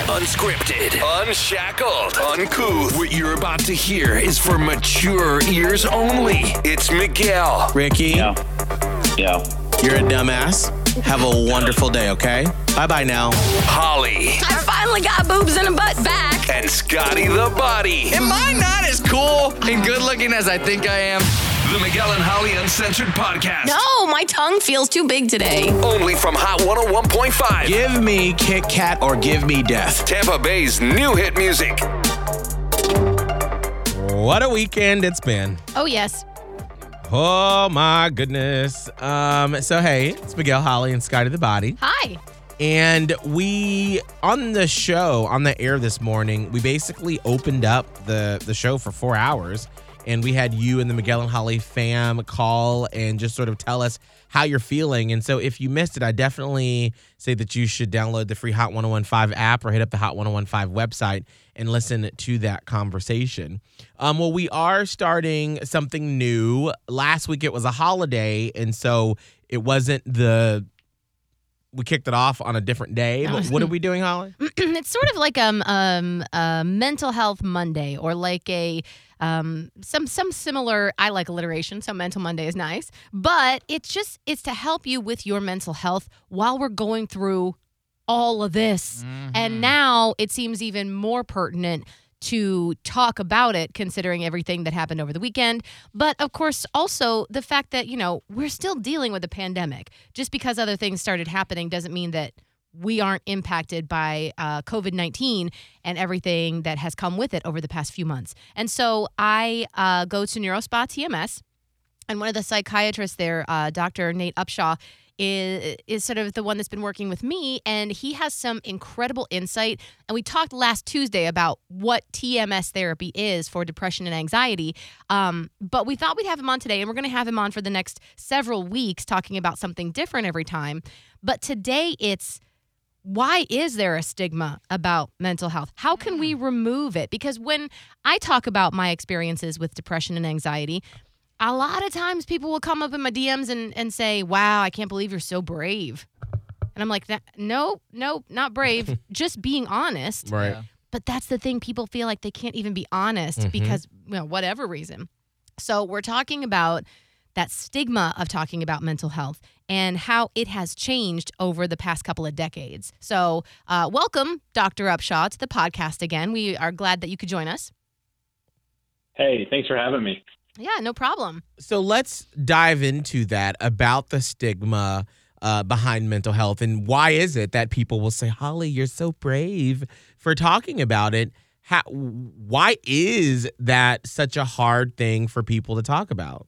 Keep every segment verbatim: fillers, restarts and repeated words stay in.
Unscripted, unshackled, uncouth. What you're about to hear is for mature ears only. It's Miguel. Ricky. Yeah. Yeah. You're a dumbass. Have a wonderful day, okay? Bye-bye now. Holly. I finally got boobs and a butt back. And Scotty the Body. Am I not as cool and good looking as I think I am? The Miguel and Holly Uncensored Podcast. No, my tongue feels too big today. Only from Hot one oh one point five. Give me Kit Kat or give me death. Tampa Bay's new hit music. What a weekend it's been. Oh, yes. Oh, my goodness. Um, so, hey, it's Miguel, Holly, and Scotty the Body. Hi. And we, on the show, on the air this morning, we basically opened up the, the show for four hours. And we had you and the Miguel and Holly fam call and just sort of tell us how you're feeling. And so if you missed it, I definitely say that you should download the free Hot one oh one five app or hit up the Hot one oh one five website and listen to that conversation. Um, well, we are starting something new. Last week it was a holiday, and so it wasn't the... We kicked it off on a different day. But what are we doing, Holly? It's sort of like um um a mental health Monday, or like a um some some similar. I like alliteration, so Mental Monday is nice. But it's just it's to help you with your mental health while we're going through all of this. Mm-hmm. And now it seems even more pertinent to talk about it, considering everything that happened over the weekend. But of course, also the fact that, you know, we're still dealing with a pandemic. Just because other things started happening doesn't mean that we aren't impacted by uh, covid nineteen and everything that has come with it over the past few months. And so I uh, go to NeuroSpa T M S, and one of the psychiatrists there, uh, Doctor Nate Upshaw, is is sort of the one that's been working with me, and he has some incredible insight. And we talked last Tuesday about what T M S therapy is for depression and anxiety, um, but we thought we'd have him on today, and we're going to have him on for the next several weeks talking about something different every time. But today it's, why is there a stigma about mental health? How can we remove it? Because when I talk about my experiences with depression and anxiety, a lot of times people will come up in my D Ms and, and say, wow, I can't believe you're so brave. And I'm like, no, no, not brave, just being honest. Right. Yeah. But that's the thing. People feel like they can't even be honest mm-hmm. because, you know, whatever reason. So we're talking about that stigma of talking about mental health and how it has changed over the past couple of decades. So uh, welcome, Doctor Upshaw, to the podcast again. We are glad that you could join us. Hey, thanks for having me. Yeah, no problem. So let's dive into that, about the stigma uh, behind mental health, and why is it that people will say, Holly, you're so brave for talking about it. How, why is that such a hard thing for people to talk about?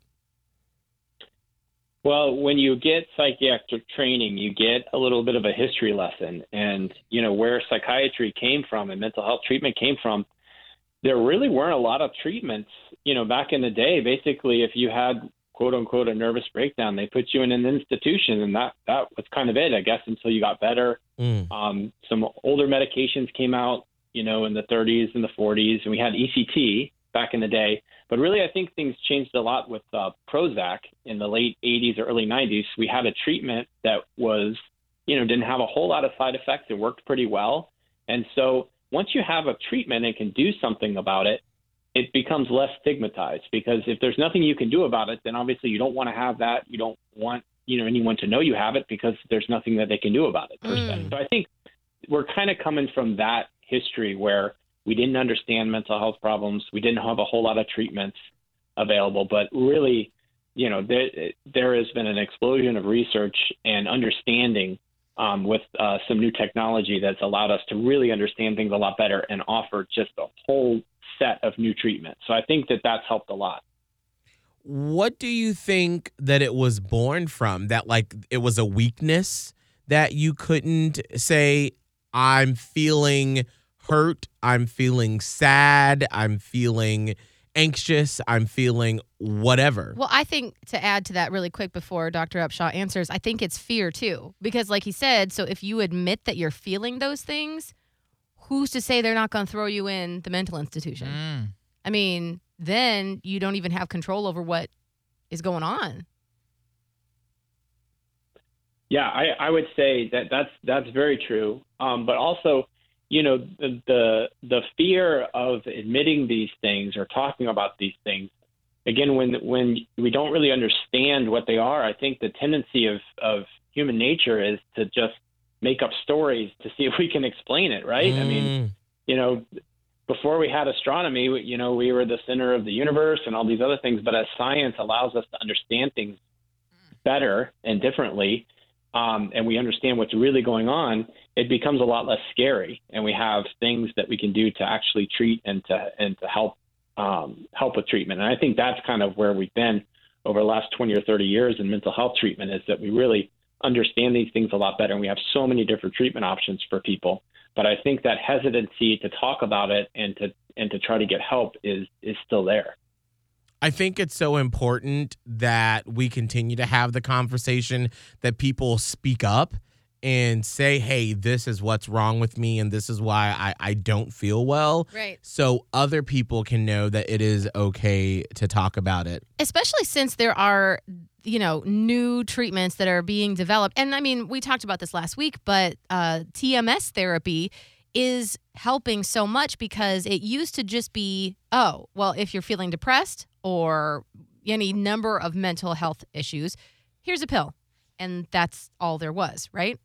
Well, when you get psychiatric training, you get a little bit of a history lesson. And, you know, where psychiatry came from and mental health treatment came from, there really weren't a lot of treatments. You know, back in the day, basically, if you had, quote unquote, a nervous breakdown, they put you in an institution, and that, that was kind of it, I guess, until you got better. Mm. Um, some older medications came out, you know, in the thirties and the forties, and we had E C T back in the day. But really, I think things changed a lot with uh, Prozac in the late eighties or early nineties. We had a treatment that was, you know, didn't have a whole lot of side effects. It worked pretty well. And so once you have a treatment and can do something about it, it becomes less stigmatized, because if there's nothing you can do about it, then obviously you don't want to have that. You don't want, you know, anyone to know you have it, because there's nothing that they can do about it. Per se. Mm. So I think we're kind of coming from that history where we didn't understand mental health problems. We didn't have a whole lot of treatments available, but really, you know, there, there has been an explosion of research and understanding Um, with uh, some new technology that's allowed us to really understand things a lot better and offer just a whole set of new treatments. So I think that that's helped a lot. What do you think that it was born from? That, like, it was a weakness that you couldn't say, I'm feeling hurt, I'm feeling sad, I'm feeling anxious, I'm feeling whatever. Well, I think, to add to that really quick before Doctor Upshaw answers, I think it's fear too. Because like he said, so if you admit that you're feeling those things, who's to say they're not going to throw you in the mental institution? Mm. I mean, then you don't even have control over what is going on. Yeah, I, I would say that that's, that's very true. Um, but also, you know, the, the the fear of admitting these things or talking about these things, again, when when we don't really understand what they are, I think the tendency of, of human nature is to just make up stories to see if we can explain it, right? Mm. I mean, you know, before we had astronomy, you know, we were the center of the universe and all these other things. But as science allows us to understand things better and differently, um, and we understand what's really going on, it becomes a lot less scary. And we have things that we can do to actually treat and to and to help um, help with treatment. And I think that's kind of where we've been over the last twenty or thirty years in mental health treatment, is that we really understand these things a lot better. And we have so many different treatment options for people. But I think that hesitancy to talk about it and to and to try to get help is is still there. I think it's so important that we continue to have the conversation, that people speak up and say, hey, this is what's wrong with me and this is why I, I don't feel well. Right. So other people can know that it is okay to talk about it. Especially since there are, you know, new treatments that are being developed. And I mean, we talked about this last week, but uh, T M S therapy is helping so much, because it used to just be, oh, well, if you're feeling depressed or any number of mental health issues, here's a pill. And that's all there was, right?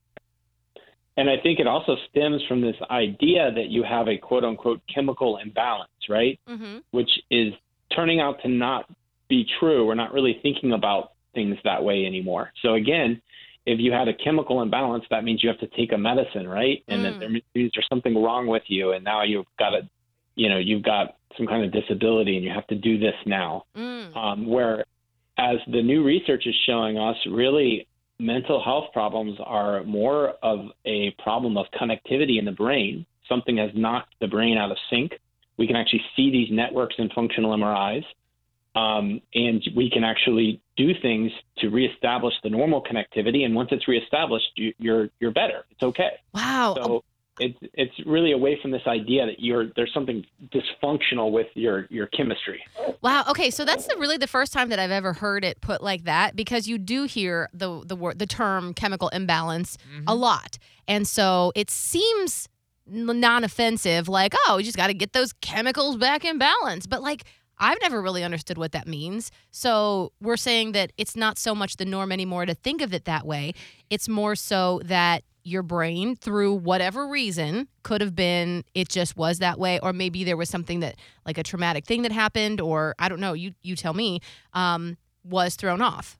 And I think it also stems from this idea that you have a quote unquote chemical imbalance, right? Mm-hmm. Which is turning out to not be true. We're not really thinking about things that way anymore. So again, if you had a chemical imbalance, that means you have to take a medicine, right? And Mm. that there means there's something wrong with you, and now you've got a, you know, you've got some kind of disability, and you have to do this now. Mm. Um, where, as the new research is showing us, really mental health problems are more of a problem of connectivity in the brain. Something has knocked the brain out of sync. We can actually see these networks in functional M R Is. Um, and we can actually do things to reestablish the normal connectivity. And once it's reestablished, you, you're you're better. It's okay. Wow. So it's it's really away from this idea that you're there's something dysfunctional with your your chemistry. Wow. Okay, so that's the, really the first time that I've ever heard it put like that, because you do hear the the word the term chemical imbalance a lot, and so it seems n- non-offensive, like, oh, you just got to get those chemicals back in balance, but like, I've never really understood what that means. So we're saying that it's not so much the norm anymore to think of it that way. It's more so that your brain, through whatever reason, could have been, it just was that way, or maybe there was something that, like a traumatic thing that happened, or I don't know, you you tell me, um, was thrown off.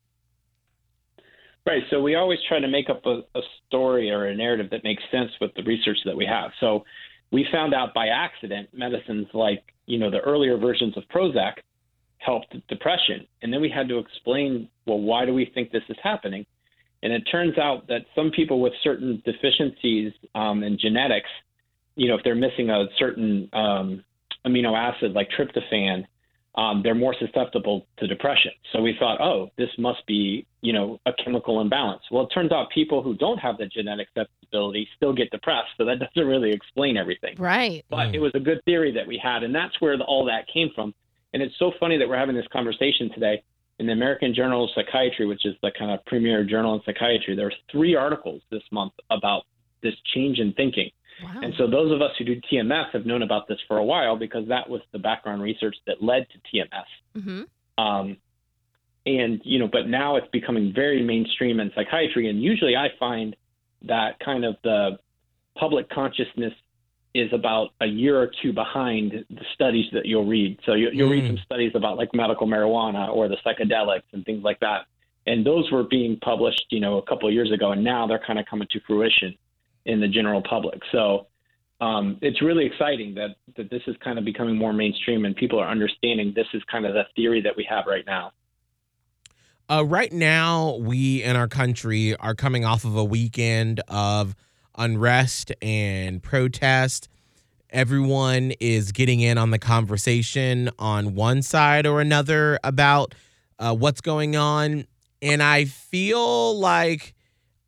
Right. So we always try to make up a, a story or a narrative that makes sense with the research that we have. So we found out by accident medicines like, you know, the earlier versions of Prozac helped depression. And then we had to explain, well, why do we think this is happening? And it turns out that some people with certain deficiencies um, in genetics, you know, if they're missing a certain um, amino acid like tryptophan, um, they're more susceptible to depression. So we thought, oh, this must be, you know, a chemical imbalance. Well, it turns out people who don't have the genetic susceptibility still get depressed. So that doesn't really explain everything. Right. But mm. it was a good theory that we had. And that's where the, all that came from. And it's so funny that we're having this conversation today. In the American Journal of Psychiatry, which is the kind of premier journal in psychiatry, there are three articles this month about this change in thinking. Wow. And so those of us who do T M S have known about this for a while, because that was the background research that led to T M S. Mm-hmm. Um, and, you know, but now it's becoming very mainstream in psychiatry. And usually I find that kind of the public consciousness is about a year or two behind the studies that you'll read. So you, you'll mm. read some studies about like medical marijuana or the psychedelics and things like that. And those were being published, you know, a couple of years ago, and now they're kind of coming to fruition in the general public. So um, it's really exciting that, that this is kind of becoming more mainstream and people are understanding this is kind of the theory that we have right now. Uh, right now, we in our country are coming off of a weekend of unrest and protest. Everyone is getting in on the conversation on one side or another about uh, what's going on. And I feel like,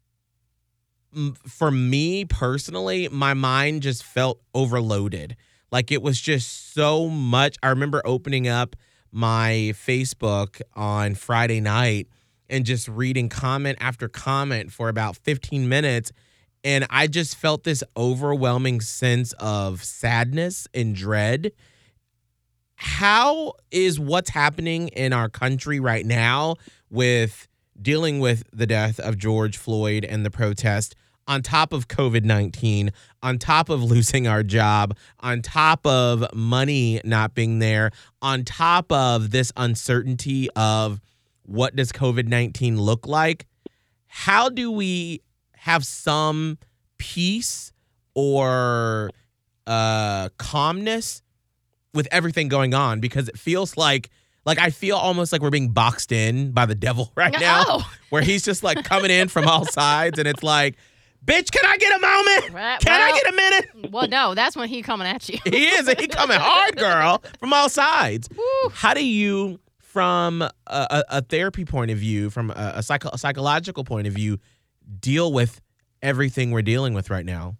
for me personally, my mind just felt overloaded. Like it was just so much. I remember opening up my Facebook on Friday night and just reading comment after comment for about fifteen minutes. And I just felt this overwhelming sense of sadness and dread. How is what's happening in our country right now with dealing with the death of George Floyd and the protest, on top of COVID nineteen, on top of losing our job, on top of money not being there, on top of this uncertainty of what does COVID nineteen look like? How do we have some peace or uh, calmness with everything going on? Because it feels like, like I feel almost like we're being boxed in by the devil right now, Oh. where he's just like coming in from all sides, and it's like, bitch, can I get a moment? Right, Can I well- get a minute? Well, no, that's when he coming at you. He is. He coming hard, girl, from all sides. How do you, from a, a, a therapy point of view, from a, a, psycho, a psychological point of view, deal with everything we're dealing with right now?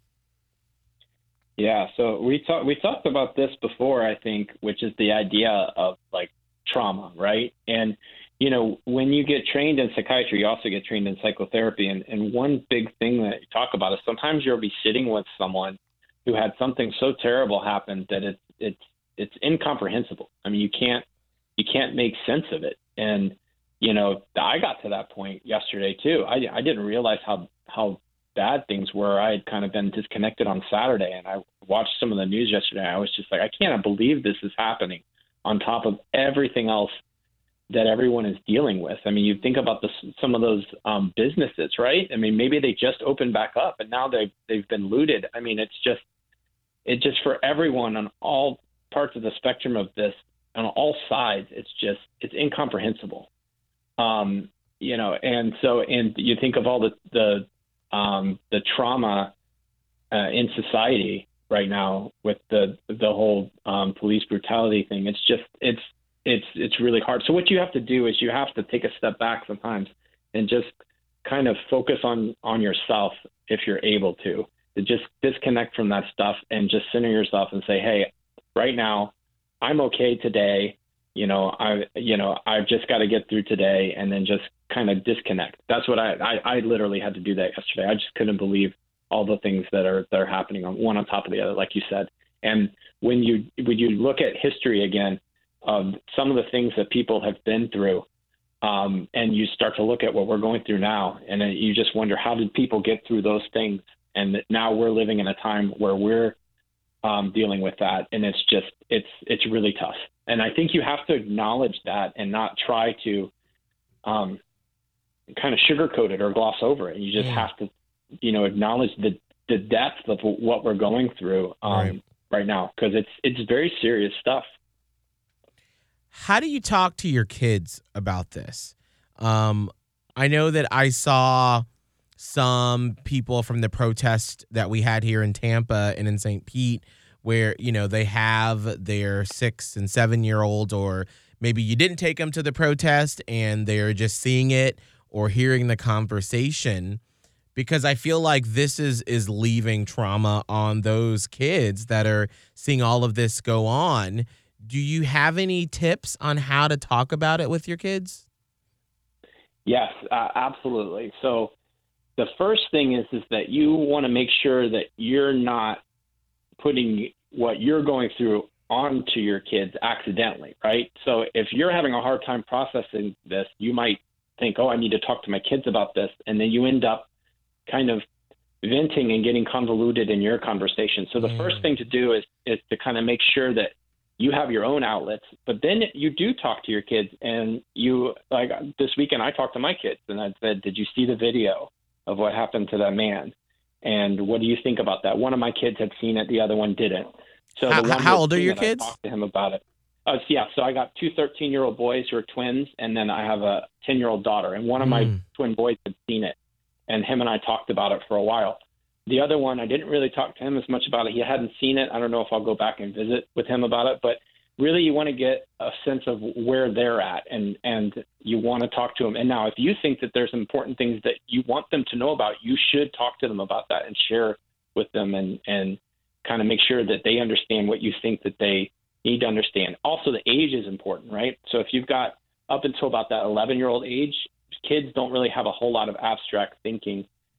Yeah, so we talked we talked about this before, I think, which is the idea of like trauma, right? And you know, when you get trained in psychiatry, you also get trained in psychotherapy. And, and one big thing that you talk about is sometimes you'll be sitting with someone who had something so terrible happen that it's it's it's incomprehensible. I mean, you can't you can't make sense of it. And you know, I got to that point yesterday too. I I didn't realize how how bad things were. I had kind of been disconnected on Saturday, and I watched some of the news yesterday. I was just like, I can't believe this is happening on top of everything else that everyone is dealing with. I mean, you think about the, some of those um, businesses, right? I mean, maybe they just opened back up and now they've, they've been looted. I mean, it's just, it just for everyone on all parts of the spectrum of this, on all sides, it's just, it's incomprehensible. Um, you know, and so, and you think of all the, the, um, the trauma uh, in society right now with the, the whole um, police brutality thing. It's just, it's, it's, it's really hard. So what you have to do is you have to take a step back sometimes and just kind of focus on, on yourself if you're able to, to just disconnect from that stuff and just center yourself and say, hey, right now I'm okay today. You know, I, you know, I've just got to get through today, and then just kind of disconnect. That's what I, I, I literally had to do that yesterday. I just couldn't believe all the things that are, that are happening on one on top of the other, like you said. And when you, when you look at history again, of some of the things that people have been through, um, and you start to look at what we're going through now, and then you just wonder, how did people get through those things? And that now we're living in a time where we're um, dealing with that, and it's just, it's, it's really tough. And I think you have to acknowledge that and not try to um, kind of sugarcoat it or gloss over it. You just Yeah. have to, you know, acknowledge the, the depth of what we're going through um, Right. right now, because it's, it's very serious stuff. How do you talk to your kids about this? Um, I know that I saw some people from the protest that we had here in Tampa and in Saint Pete, where, you know, they have their six and seven year olds, or maybe you didn't take them to the protest and they're just seeing it or hearing the conversation, because I feel like this is, is leaving trauma on those kids that are seeing all of this go on. Do you have any tips on how to talk about it with your kids? Yes, uh, absolutely. So the first thing is, is that you want to make sure that you're not putting what you're going through onto your kids accidentally, right? So if you're having a hard time processing this, you might think, oh, I need to talk to my kids about this. And then you end up kind of venting and getting convoluted in your conversation. So the Mm. first thing to do is, is to kind of make sure that you have your own outlets, but then you do talk to your kids. And you, like this weekend, I talked to my kids and I said, did you see the video of what happened to that man? And what do you think about that? One of my kids had seen it. The other one didn't. So How- the one how who old are had your seen it, kids? I talked to him about it. Uh, so yeah. So I got two thirteen-year-old boys who are twins, and then I have a ten-year-old daughter. And one of my Mm. twin boys had seen it, and him and I talked about it for a while. The other one, I didn't really talk to him as much about it. He hadn't seen it. I don't know if I'll go back and visit with him about it, but really you want to get a sense of where they're at, and, and you want to talk to them. And now if you think that there's important things that you want them to know about, you should talk to them about that and share with them, and, and kind of make sure that they understand what you think that they need to understand. Also, the age is important, right? So if you've got up until about that eleven-year-old age, kids don't really have a whole lot of abstract thinking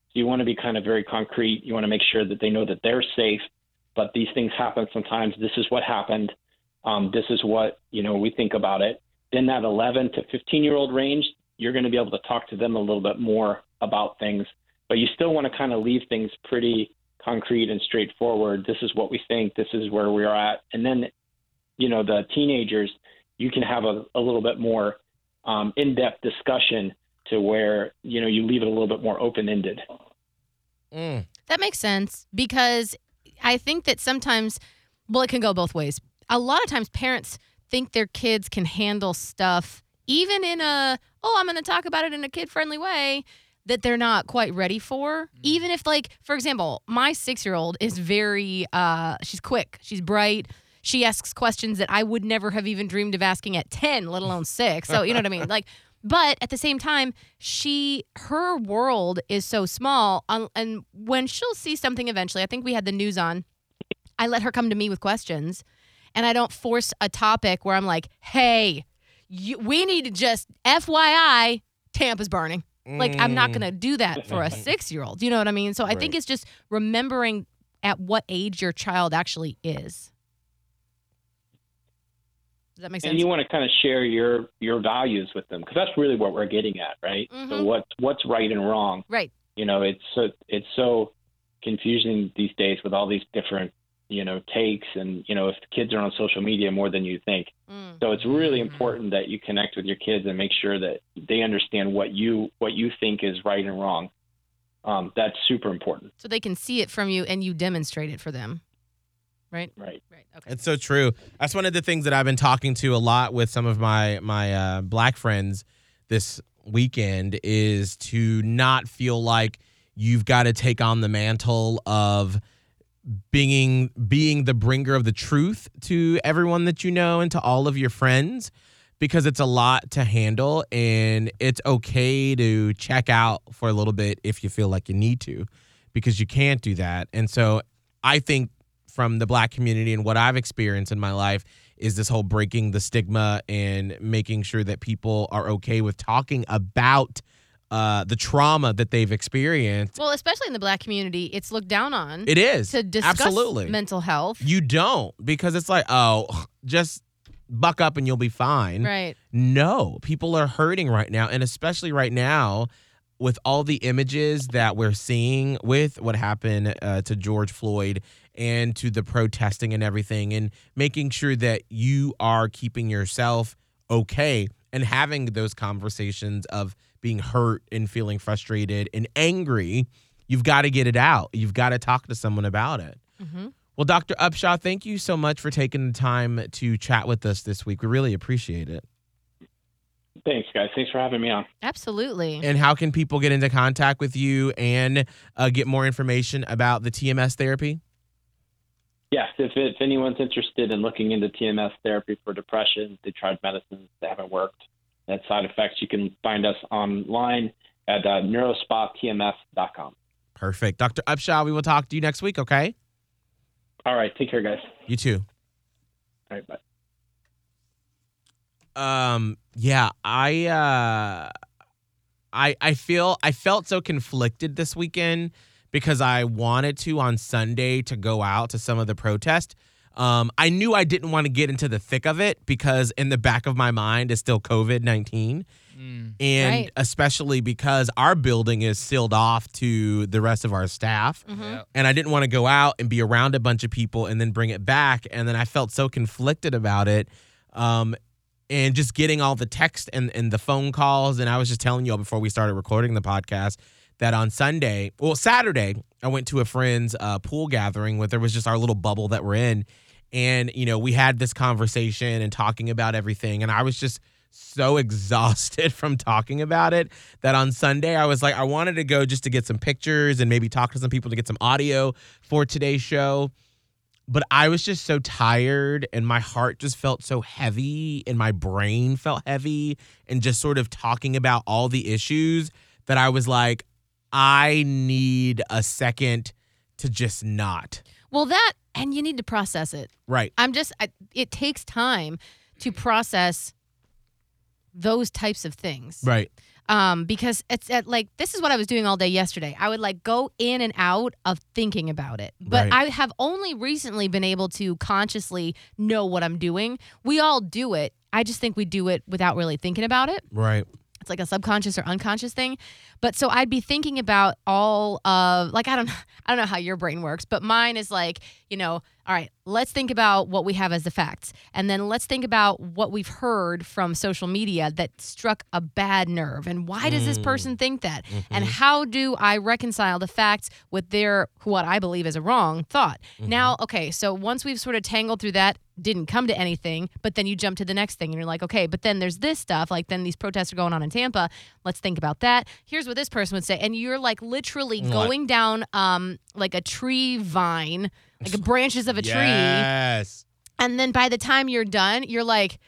So you want to be kind of very concrete. You want to make sure that they know that they're safe, but these things happen sometimes. This is what happened. Um, this is what, you know, we think about it. Then that eleven to fifteen year old range, you're going to be able to talk to them a little bit more about things, but you still want to kind of leave things pretty concrete and straightforward. This is what we think. This is where we are at. And then, you know, the teenagers, you can have a, a little bit more um, in-depth discussion to where, you know, you leave it a little bit more open-ended. Mm. That makes sense because I think that sometimes, well, it can go both ways. A lot of times parents think their kids can handle stuff even in a, oh, I'm going to talk about it in a kid-friendly way that they're not quite ready for. Even if, like, for example, my six-year-old is very, uh, she's quick. She's bright. She asks questions that I would never have even dreamed of asking at ten, let alone six. So, you know what I mean? Like, but at the same time, she, her world is so small. Um, and when she'll see something eventually, I think we had the news on, I let her come to me with questions. And I don't force a topic where I'm like, hey, you, we need to just, F Y I, Tampa's burning. Like, I'm not going to do that for a six-year-old. You know what I mean? So I think it's just remembering at what age your child actually is. Does that make sense? And you want to kind of share your, your values with them because that's really what we're getting at, right? Mm-hmm. So what what's right and wrong? Right. You know, it's so, it's so confusing these days with all these different, you know, takes and, you know, if the kids are on social media more than you think. Mm. So it's really important that you connect with your kids and make sure that they understand what you what you think is right and wrong. Um, that's super important. So they can see it from you and you demonstrate it for them. Right? Right. Right. Okay. It's so true. That's one of the things that I've been talking to a lot with some of my my uh, black friends this weekend is to not feel like you've got to take on the mantle of being being the bringer of the truth to everyone that you know and to all of your friends, because it's a lot to handle and it's okay to check out for a little bit if you feel like you need to, because you can't do that. And so I think from the black community and what I've experienced in my life is this whole breaking the stigma and making sure that people are okay with talking about uh, the trauma that they've experienced. Well, especially in the black community, it's looked down on. It is. To discuss Absolutely. mental health. You don't, because it's like, oh, just buck up and you'll be fine. Right. No, people are hurting right now. And especially right now with all the images that we're seeing with what happened uh, to George Floyd and to the protesting and everything, and making sure that you are keeping yourself okay and having those conversations of being hurt and feeling frustrated and angry. You've got to get it out. You've got to talk to someone about it. Mm-hmm. Well, Doctor Upshaw, thank you so much for taking the time to chat with us this week. We really appreciate it. Thanks, guys. Thanks for having me on. Absolutely. And how can people get into contact with you and uh, get more information about the T M S therapy? Yes, if, if anyone's interested in looking into T M S therapy for depression, they tried medicines that haven't worked, that side effects, you can find us online at uh, neurospot T M S dot com. Perfect. Doctor Upshaw, we will talk to you next week, okay? All right. Take care, guys. You too. All right. Bye. Um, yeah, I, uh, I, I feel, I felt so conflicted this weekend because I wanted to on Sunday to go out to some of the protest. Um, I knew I didn't want to get into the thick of it because in the back of my mind is still COVID nineteen. Mm. And Right. especially because our building is sealed off to the rest of our staff. Mm-hmm. Yep. And I didn't want to go out and be around a bunch of people and then bring it back. And then I felt so conflicted about it. Um, and just getting all the text and, and the phone calls. And I was just telling you all before we started recording the podcast that on Sunday, well, Saturday, I went to a friend's uh, pool gathering where there was just our little bubble that we're in. And, you know, we had this conversation and talking about everything. And I was just so exhausted from talking about it that on Sunday I was like, I wanted to go just to get some pictures and maybe talk to some people to get some audio for today's show. But I was just so tired and my heart just felt so heavy and my brain felt heavy and just sort of talking about all the issues that I was like, I need a second to just not. Well, that, and you need to process it. Right. I'm just, I, it takes time to process those types of things. Right. Um, because it's at, like, this is what I was doing all day yesterday. I would like go in and out of thinking about it. But Right. I have only recently been able to consciously know what I'm doing. We all do it. I just think we do it without really thinking about it. Right. It's like a subconscious or unconscious thing. But so I'd be thinking about all of like I don't I don't know how your brain works, but mine is like, you know, all right, let's think about what we have as the facts. And then let's think about what we've heard from social media that struck a bad nerve. And why does this person think that? And how do I reconcile the facts with their what I believe is a wrong thought? Now, okay, so once we've sort of tangled through that, didn't come to anything, but then you jump to the next thing and you're like, okay, but then there's this stuff, like then these protests are going on in Tampa. Let's think about that. Here's what this person would say. And you're like literally What? going down um like a tree vine, like the branches of a tree. Yes. And then by the time you're done, you're like,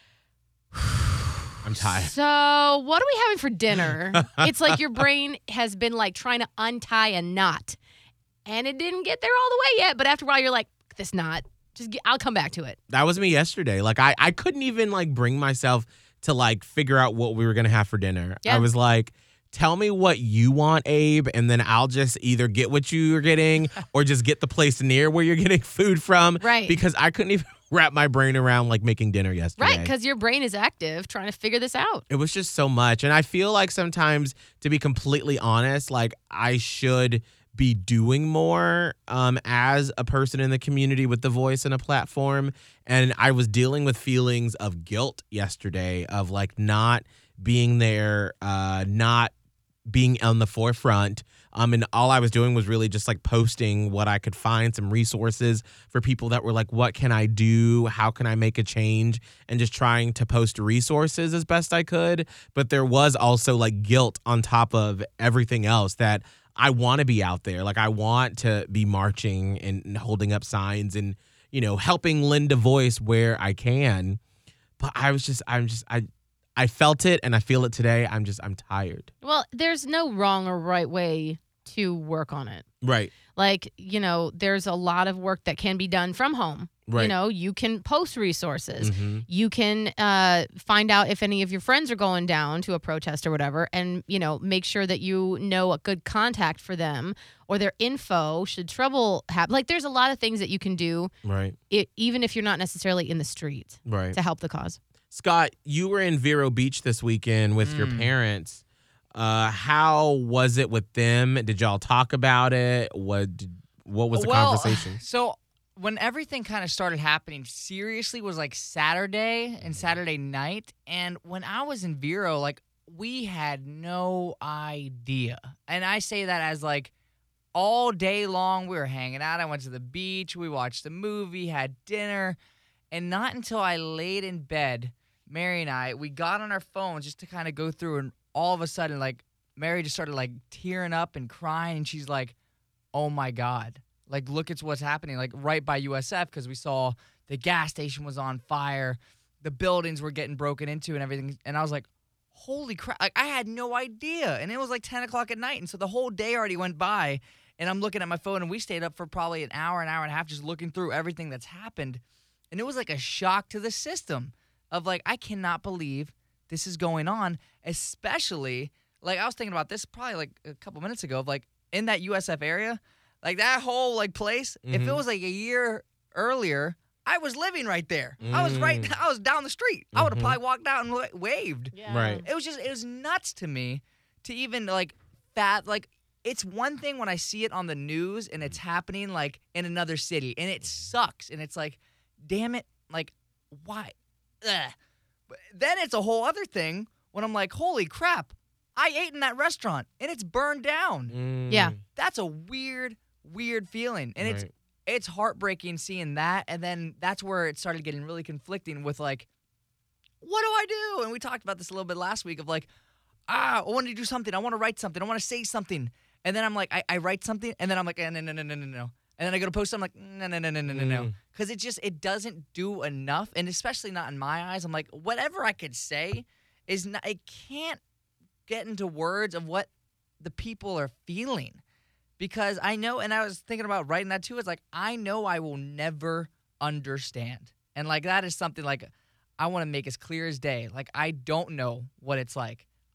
I'm tired. so what are we having for dinner? It's like your brain has been like trying to untie a knot. And it didn't get there all the way yet. But after a while, you're like, this knot. Just get, I'll come back to it. That was me yesterday. Like I, I couldn't even like bring myself to like figure out what we were gonna have for dinner. Yeah. I was like, tell me what you want, Abe, and then I'll just either get what you're getting or just get the place near where you're getting food from. Right. Because I couldn't even wrap my brain around like making dinner yesterday. Right, because your brain is active trying to figure this out. It was just so much. And I feel like sometimes, to be completely honest, like I should be doing more um, as a person in the community with the voice and a platform. And I was dealing with feelings of guilt yesterday of like not being there, uh, not being on the forefront. Um, and all I was doing was really just like posting what I could find, some resources for people that were like, what can I do? How can I make a change? And just trying to post resources as best I could. But there was also like guilt on top of everything else that I want to be out there. Like I want to be marching and, and holding up signs and, you know, helping lend a voice where I can. But I was just, I'm just, I, I felt it and I feel it today. I'm just, I'm tired. Well, there's no wrong or right way to work on it. Right. Like, you know, there's a lot of work that can be done from home. Right. You know, you can post resources. Mhm. You can uh, find out if any of your friends are going down to a protest or whatever, and, you know, make sure that you know a good contact for them or their info should trouble happen. Like, there's a lot of things that you can do, Right. it, even if you're not necessarily in the street, Right. to help the cause. Scott, you were in Vero Beach this weekend with your parents. Uh, how was it with them? Did y'all talk about it? What did, what was the well, conversation? So when everything kind of started happening seriously was like Saturday and Saturday night. And when I was in Vero, like we had no idea. And I say that as like all day long we were hanging out. I went to the beach. We watched a movie, had dinner. And not until I laid in bed, Mary and I, we got on our phones just to kind of go through, and all of a sudden, like, Mary just started, like, tearing up and crying, and she's like, oh, my God. Like, look at what's happening, like, right by U S F, because we saw the gas station was on fire, the buildings were getting broken into and everything, and I was like, holy crap. Like, I had no idea, and it was, like, ten o'clock at night, and so the whole day already went by, and I'm looking at my phone, and we stayed up for probably an hour, an hour and a half just looking through everything that's happened, and it was, like, a shock to the system. Of like, I cannot believe this is going on, especially, like, I was thinking about this probably like a couple minutes ago of like, in that U S F area, like that whole like place, if it was like a year earlier, I was living right there. I was right, I was down the street. I would have probably walked out and wa- waved. Yeah. Right. It was just, it was nuts to me to even like fat, like, it's one thing when I see it on the news and it's happening like in another city and it sucks and it's like, damn it, like, why? Ugh. But then it's a whole other thing when I'm like, holy crap, I ate in that restaurant and it's burned down. Mm. Yeah. That's a weird, weird feeling. And it's Right. it's heartbreaking seeing that. And then that's where it started getting really conflicting with like, what do I do? And we talked about this a little bit last week of like, ah, I want to do something. I want to write something. I want to say something. And then I'm like, I, I write something and then I'm like, eh, no, no, no, no, no, no. And then I go to post, I'm like, no, no, no, no, no, no, no. Mm. Because it just, it doesn't do enough. And especially not in my eyes. I'm like, whatever I could say is not, it can't get into words of what the people are feeling. Because I know, and I was thinking about writing that too, it's like, I know I will never understand. And like, that is something like, I want to make as clear as day. Like, I don't know what it's like.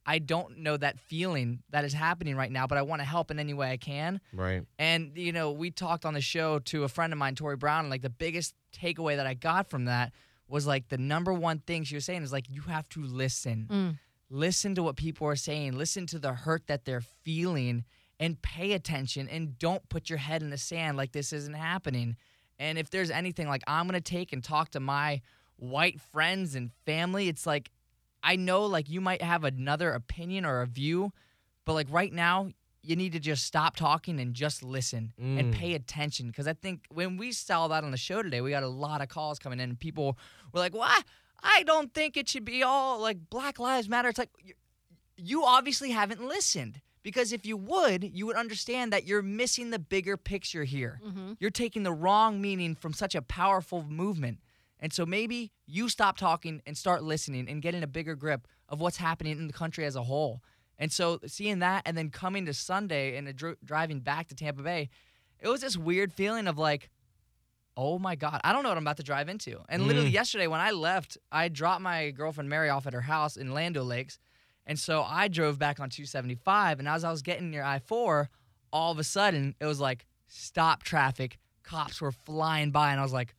I don't know that feeling that is happening right now, but I want to help in any way I can. Right. And, you know, we talked on the show to a friend of mine, Tori Brown, and like the biggest takeaway that I got from that was like the number one thing she was saying is like, you have to listen. Mm. Listen to what people are saying. Listen to the hurt that they're feeling and pay attention and don't put your head in the sand like this isn't happening. And if there's anything like I'm going to take and talk to my white friends and family, it's like, I know like you might have another opinion or a view, but like right now you need to just stop talking and just listen Mm. and pay attention. Because I think when we saw that on the show today, we got a lot of calls coming in and people were like, well, I, I don't think it should be all like Black Lives Matter. It's like you, you obviously haven't listened, because if you would, you would understand that you're missing the bigger picture here. Mm-hmm. You're taking the wrong meaning from such a powerful movement. And so maybe you stop talking and start listening and getting a bigger grip of what's happening in the country as a whole. And so seeing that and then coming to Sunday and dr- driving back to Tampa Bay, it was this weird feeling of like, oh my God, I don't know what I'm about to drive into. And Mm. literally yesterday when I left, I dropped my girlfriend Mary off at her house in Land O'Lakes. And so I drove back on two seventy-five. And as I was getting near I four, all of a sudden it was like, stop traffic. Cops were flying by. And I was like,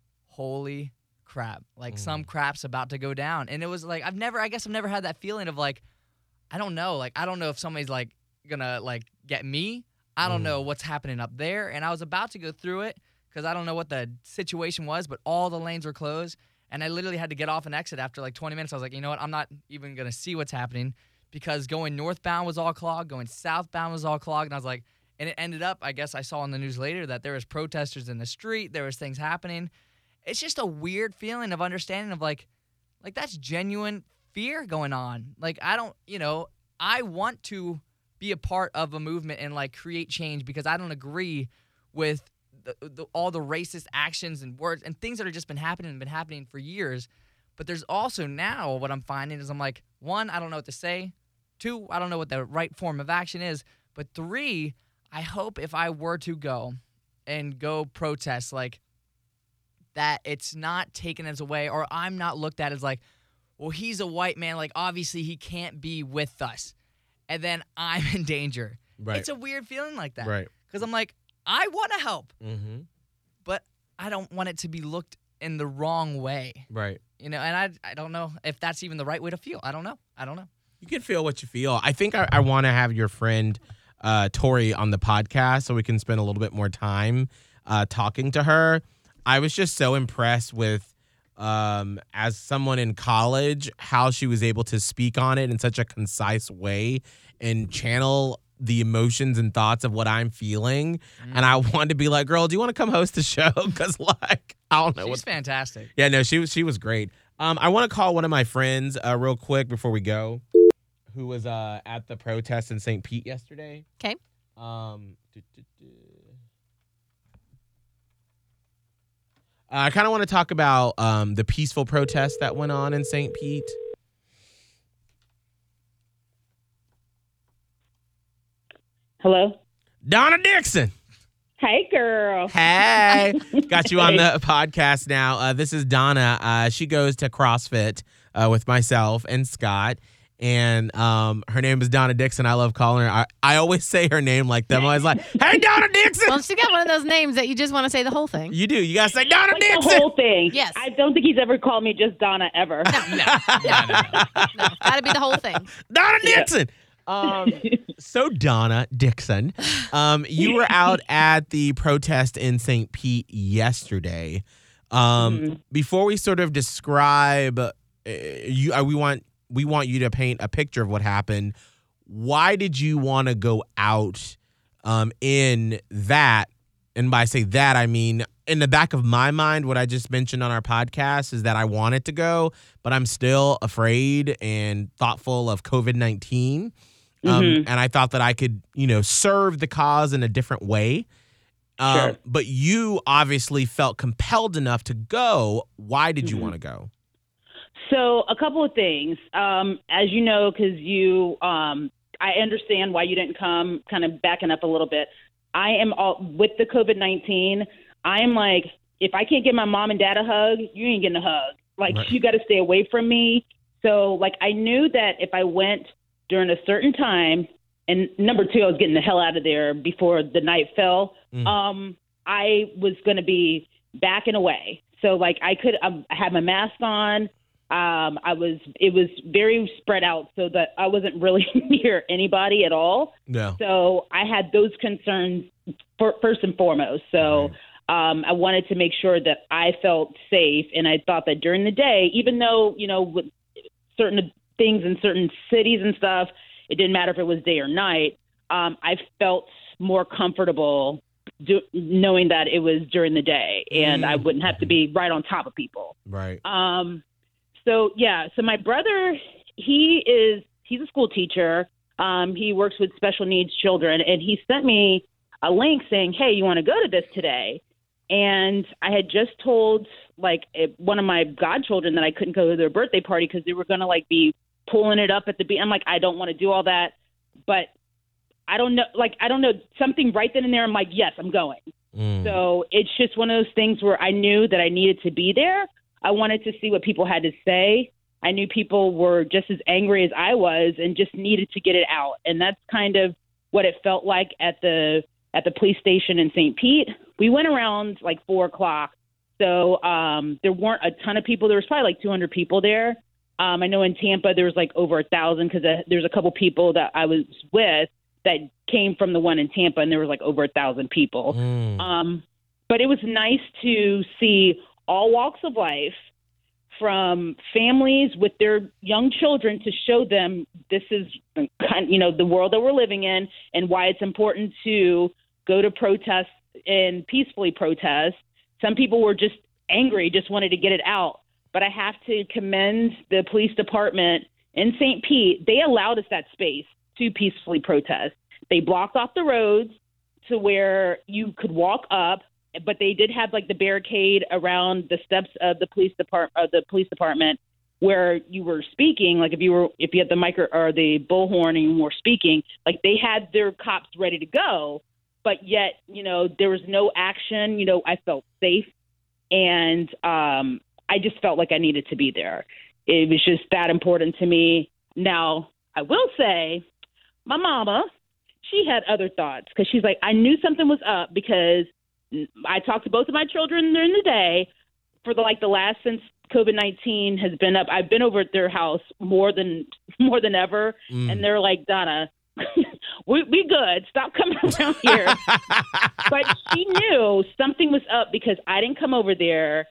holy crap. Like Mm. some crap's about to go down. And it was like, I've never, I guess I've never had that feeling of like, I don't know. Like, I don't know if somebody's like gonna like get me. I don't Mm. know what's happening up there. And I was about to go through it because I don't know what the situation was, but all the lanes were closed. And I literally had to get off and exit after like twenty minutes. I was like, you know what? I'm not even gonna see what's happening, because going northbound was all clogged, going southbound was all clogged. And I was like, and it ended up, I guess I saw on the news later that there was protesters in the street. There was things happening. It's just a weird feeling of understanding of like, like that's genuine fear going on. Like, I don't, you know, I want to be a part of a movement and like create change, because I don't agree with the, the, all the racist actions and words and things that have just been happening and been happening for years. But there's also now what I'm finding is I'm like, one, I don't know what to say. Two, I don't know what the right form of action is. But three, I hope if I were to go and go protest, like, that it's not taken as a way, or I'm not looked at as like, well, he's a white man, like obviously he can't be with us, and then I'm in danger. Right. It's a weird feeling like that. Right. Because I'm like, I want to help, Mm-hmm. but I don't want it to be looked in the wrong way. Right. You know, and I I don't know if that's even the right way to feel. I don't know. I don't know. You can feel what you feel. I think I, I want to have your friend uh, Tori on the podcast so we can spend a little bit more time uh, talking to her. I was just so impressed with, um, as someone in college, how she was able to speak on it in such a concise way and channel the emotions and thoughts of what I'm feeling. Mm. And I wanted to be like, girl, do you want to come host the show? Because, like, I don't know. She's what. fantastic. Yeah, no, she was she was great. Um, I want to call one of my friends uh, real quick before we go, who was uh, at the protest in Saint Pete yesterday. Okay. Um, do, do, do. Uh, I kind of want to talk about um, the peaceful protest that went on in Saint Pete. Hello? Donna Dixon. Hey, girl. Hey. Got you on the podcast now. Uh, this is Donna. Uh, she goes to CrossFit uh, with myself and Scott. And um, her name is Donna Dixon. I love calling her. I, I always say her name like them. I was like, hey, Donna Dixon. Well, she got one of those names that you just want to say the whole thing. You do. You got to say Donna Like Dixon. the whole thing. Yes. I don't think he's ever called me just Donna ever. No, no, no, no. No, got to be the whole thing. Donna Dixon. Um, so Donna Dixon, um, you were out at the protest in Saint Pete yesterday. Um, Mm-hmm. Before we sort of describe, uh, you, uh, we want we want you to paint a picture of what happened. Why did you want to go out um, in that? And by say that, I mean, in the back of my mind, what I just mentioned on our podcast is that I wanted to go, but I'm still afraid and thoughtful of covid nineteen. Um, Mhm. And I thought that I could, you know, serve the cause in a different way. Um, Sure. But you obviously felt compelled enough to go. Why did you Mhm. want to go? So a couple of things. Um, as you know, because you, um, I understand why you didn't come, kind of backing up a little bit. I am all with the covid nineteen. I am like, if I can't give my mom and dad a hug, you ain't getting a hug. Like, Right. you got to stay away from me. So, like, I knew that if I went during a certain time, and number two, I was getting the hell out of there before the night fell. Mm. Um, I was going to be backing away. So like I could, um, I had my mask on. Um, I was, it was very spread out so that I wasn't really near anybody at all. No. So I had those concerns for, first and foremost. So um, I wanted to make sure that I felt safe. And I thought that during the day, even though, you know, with certain things in certain cities and stuff, it didn't matter if it was day or night. Um, I felt more comfortable do, knowing that it was during the day and mm. I wouldn't have to be right on top of people. Right. Um, so, yeah. So my brother, he is, he's a school teacher. Um, he works with special needs children, and he sent me a link saying, hey, you want to go to this today? And I had just told like one of my godchildren that I couldn't go to their birthday party because they were going to like be pulling it up at the beach. I'm like, I don't want to do all that, but I don't know. Like, I don't know, something right then and there. I'm like, yes, I'm going. Mm. So it's just one of those things where I knew that I needed to be there. I wanted to see what people had to say. I knew people were just as angry as I was and just needed to get it out. And that's kind of what it felt like at the at the police station in Saint Pete. We went around like four o'clock. So um, there weren't a ton of people. There was probably like two hundred people there. Um, I know in Tampa there was like over a thousand because uh, there's a couple people that I was with that came from the one in Tampa, and there was like over a thousand people. Mm. Um, but it was nice to see all walks of life, from families with their young children, to show them this is, you know, the world that we're living in and why it's important to go to protest and peacefully protest. Some people were just angry, just wanted to get it out. But I have to commend the police department in Saint Pete. They allowed us that space to peacefully protest. They blocked off the roads to where you could walk up, but they did have like the barricade around the steps of the police department, of the police department, where you were speaking. Like if you were, if you had the micro or the bullhorn and you were speaking, like they had their cops ready to go, but yet, you know, there was no action. You know, I felt safe, and um, I just felt like I needed to be there. It was just that important to me. Now, I will say, my mama, she had other thoughts because she's like, I knew something was up because I talked to both of my children during the day for the like the last since COVID nineteen has been up. I've been over at their house more than more than ever, mm. and they're like, Donna, we we good. Stop coming around here. But she knew something was up because I didn't come over there,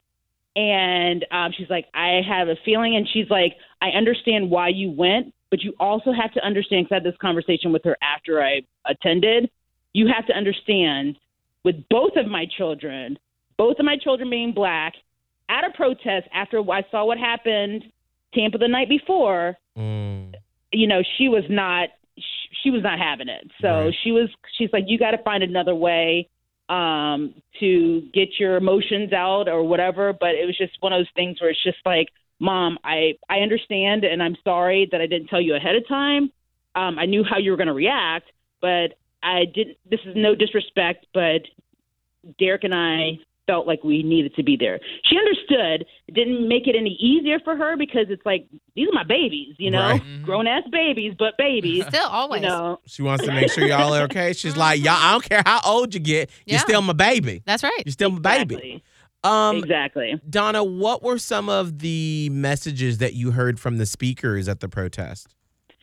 and um, she's like, I have a feeling, and she's like, I understand why you went, but you also have to understand. Because I had this conversation with her after I attended. You have to understand. With both of my children, both of my children being black, at a protest after I saw what happened Tampa the night before, mm. you know, she was not, she was not having it. So right. she was, she's like, you got to find another way um, to get your emotions out or whatever. But it was just one of those things where it's just like, Mom, I, I understand, and I'm sorry that I didn't tell you ahead of time. Um, I knew how you were going to react, but I didn't, this is no disrespect, but Derek and I felt like we needed to be there. She understood. It didn't make it any easier for her because it's like, these are my babies, you know, right. grown ass babies, but babies. Still always. You know. She wants to make sure y'all are okay. She's like, y'all, I don't care how old you get. You're Yeah. still my baby. That's right. You're still my baby. Exactly. Um, exactly. Donna, what were some of the messages that you heard from the speakers at the protest?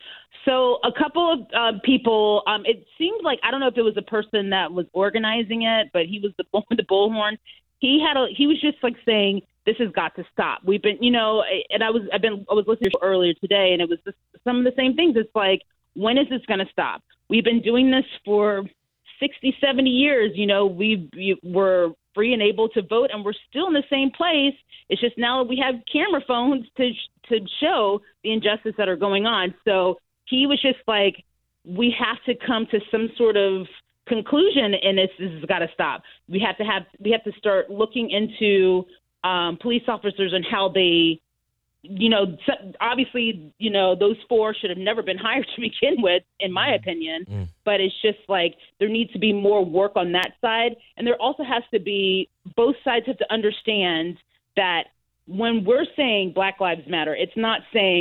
So a couple of uh, people, um, it seemed like, I don't know if it was a person that was organizing it, but he was the the bullhorn. He had a, he was just like saying, this has got to stop. We've been, you know, and I was, I've been, I was listening to it earlier today, and it was just some of the same things. It's like, when is this going to stop? We've been doing this for sixty, seventy years. You know, we've, we, we're free and able to vote, and we're still in the same place. It's just now we have camera phones to, to show the injustice that are going on. So he was just like, we have to come to some sort of conclusion, and this, this has got to stop. We have to have, we have to start looking into um, police officers and how they, you know, obviously, you know, those four should have never been hired to begin with, in my opinion. Mm. But it's just like, there needs to be more work on that side. And there also has to be, both sides have to understand that when we're saying Black Lives Matter, it's not saying,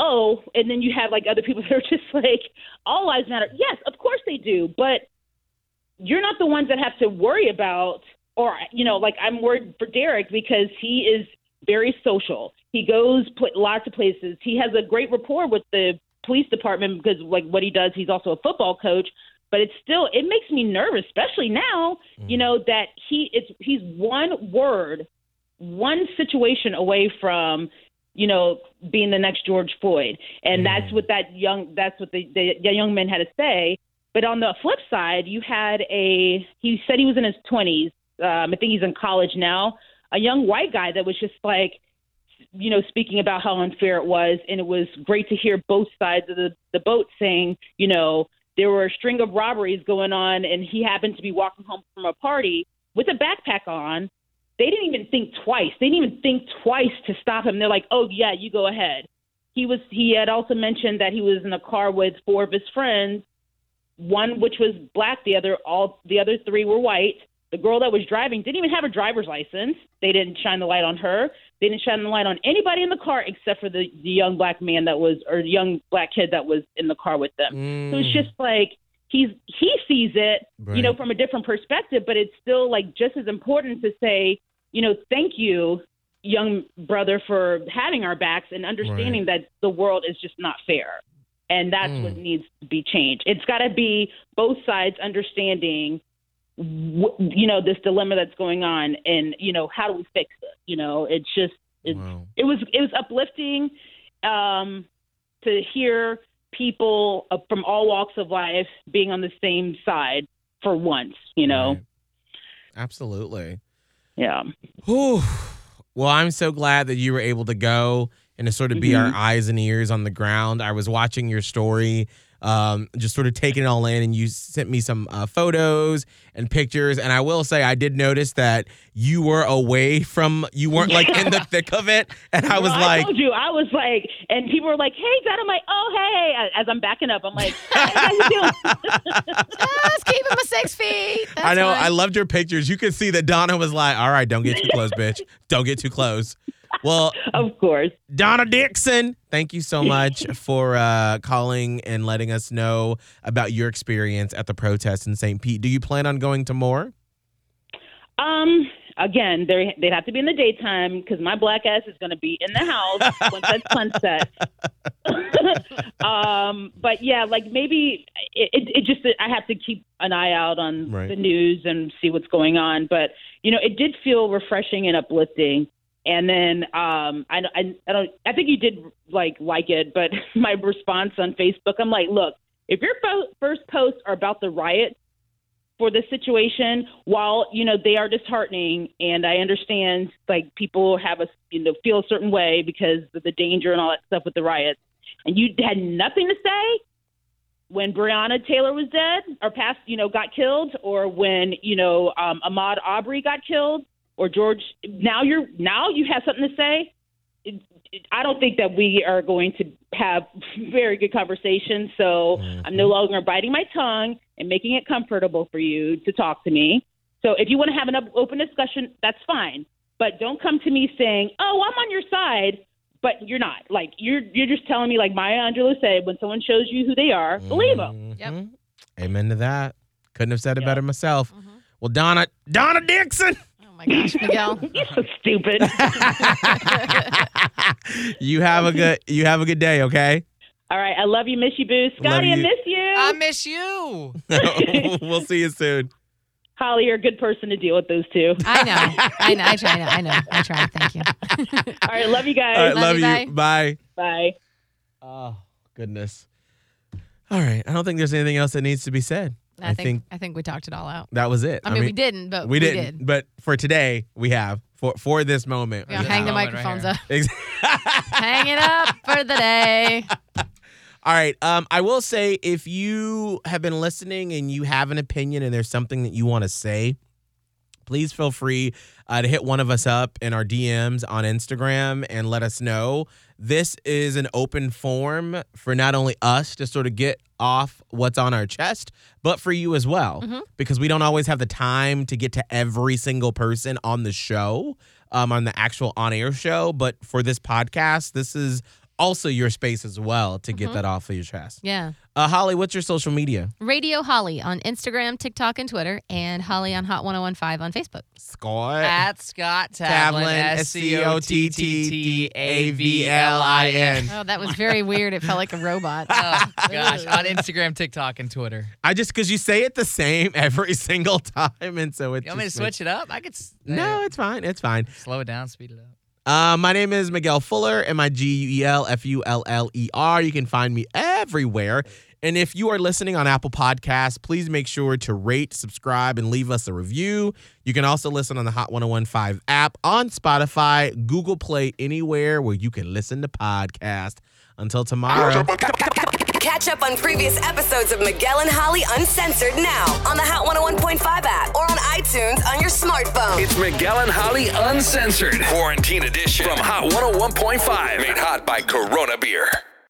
oh, and then you have like other people that are just like, all lives matter. Yes, of course they do, but you're not the ones that have to worry about, or, you know, like I'm worried for Derek because he is very social. He goes pl- lots of places. He has a great rapport with the police department because like what he does, he's also a football coach, but it's still, it makes me nervous, especially now, mm. you know, that he it's he's one word, one situation away from, you know, being the next George Floyd. And mm. that's what that young, that's what the, the, the young man had to say. But on the flip side, you had a, he said he was in his twenties. Um, I think he's in college now, a young white guy that was just like, you know, speaking about how unfair it was. And it was great to hear both sides of the, the boat saying, you know, there were a string of robberies going on and he happened to be walking home from a party with a backpack on. They didn't even think twice. They didn't even think twice to stop him. They're like, oh, yeah, you go ahead. He was. He had also mentioned that he was in a car with four of his friends, one which was black, the other all the other three were white. The girl that was driving didn't even have a driver's license. They didn't shine the light on her. They didn't shine the light on anybody in the car except for the, the young black man that was, or young black kid that was in the car with them. Mm. So it's just like he's he sees it, right. you know, from a different perspective, but it's still like just as important to say, you know, thank you, young brother, for having our backs and understanding right. that the world is just not fair. And that's mm. what needs to be changed. It's got to be both sides understanding, you know, this dilemma that's going on and, you know, how do we fix it? You know, it's just, it's, wow. it was, it was uplifting um, to hear people uh, from all walks of life being on the same side for once, you know? Right. Absolutely. Yeah. Whew. Well, I'm so glad that you were able to go and to sort of be mm-hmm. our eyes and ears on the ground. I was watching your story, um, just sort of taking it all in, and you sent me some uh, photos and pictures. And I will say, I did notice that you were away from, you weren't like in the thick of it. And I was well, like, I told you, I was like, and people were like, hey, Dad. I'm like, oh, hey. As I'm backing up, I'm like, hey, how you doing? Just keep him a six feet. That's I know. fine. I loved your pictures. You could see that Donna was like, all right, don't get too close, bitch. Don't get too close. Well, of course. Donna Dixon, thank you so much for uh, calling and letting us know about your experience at the protest in Saint Pete. Do you plan on going to more? Um, again, they they'd have to be in the daytime because my black ass is going to be in the house once that sunset. um, but yeah, like maybe it, it, it just I have to keep an eye out on right. the news and see what's going on. But you know, it did feel refreshing and uplifting. And then um, I, I, I don't. I think you did like like it, but my response on Facebook, I'm like, look, if your fo- first posts are about the riot for this situation, while you know they are disheartening, and I understand like people have a you know feel a certain way because of the danger and all that stuff with the riots, and you had nothing to say when Breonna Taylor was dead or passed, you know, got killed, or when you know um, Ahmaud Arbery got killed. Or George, now you're now you have something to say. It, it, I don't think that we are going to have very good conversation. So mm-hmm. I'm no longer biting my tongue and making it comfortable for you to talk to me. So if you want to have an open discussion, that's fine. But don't come to me saying, "Oh, I'm on your side," but you're not. Like you're you're just telling me, like Maya Angelou said, when someone shows you who they are, mm-hmm. believe them. Yep. Amen to that. Couldn't have said it yep. better myself. Mm-hmm. Well, Donna Donna Dixon. Oh my gosh, Miguel. You're so stupid. you have a good you have a good day, okay? All right. I love you, miss you, Boo. Scotty, I miss you. I miss you. We'll see you soon. Holly, you're a good person to deal with those two. I know. I know. I try. I know. I try. Thank you. All right. Love you guys. All right, love, love you. you. Bye. Bye. Oh, goodness. All right. I don't think there's anything else that needs to be said. I, I think, think I think we talked it all out. That was it. I, I mean, mean, we didn't, but we, we didn't. Did. But for today, we have for for this moment. We'll hang the microphones right up. Hang it up for the day. All right. Um, I will say, if you have been listening and you have an opinion and there's something that you want to say, please feel free uh, to hit one of us up in our D Ms on Instagram and let us know. This is an open forum for not only us to sort of get off what's on our chest, but for you as well, mm-hmm. because we don't always have the time to get to every single person on the show, um, on the actual on-air show. But for this podcast, this is also your space as well to get Mhm. that off of your chest. Yeah. Uh, Holly, what's your social media? Radio Holly on Instagram, TikTok, and Twitter, and Holly on Hot ten fifteen on Facebook. Scott. At Scott Tavlin, Tavlin, S C O T T T A V L I N. Oh, that was very weird. It felt like a robot. Oh, gosh. On Instagram, TikTok, and Twitter. I just, because you say it the same every single time, and so it You want me to just switch makes- it up? I could s- No, it's fine. It's fine. slow it down, speed it up. Uh, my name is Miguel Fuller, M I G U E L F U L L E R. You can find me everywhere. And if you are listening on Apple Podcasts, please make sure to rate, subscribe, and leave us a review. You can also listen on the Hot ten fifteen app, on Spotify, Google Play, anywhere where you can listen to podcasts. Until tomorrow. Catch up on previous episodes of Miguel and Holly Uncensored now on the Hot one oh one point five app or on iTunes on your smartphone. It's Miguel and Holly Uncensored, Quarantine Edition from Hot one oh one point five. Made hot by Corona Beer.